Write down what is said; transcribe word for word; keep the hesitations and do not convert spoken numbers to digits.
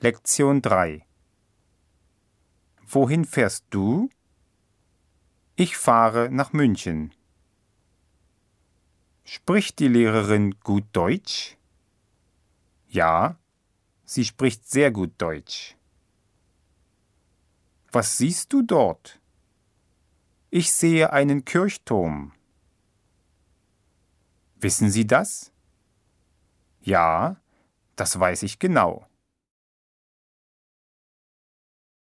Lektion drei. Wohin fährst du? Ich fahre nach München. Spricht die Lehrerin gut Deutsch? Ja, sie spricht sehr gut Deutsch. Was siehst du dort? Ich sehe einen Kirchturm. Wissen Sie das? Ja, das weiß ich genau.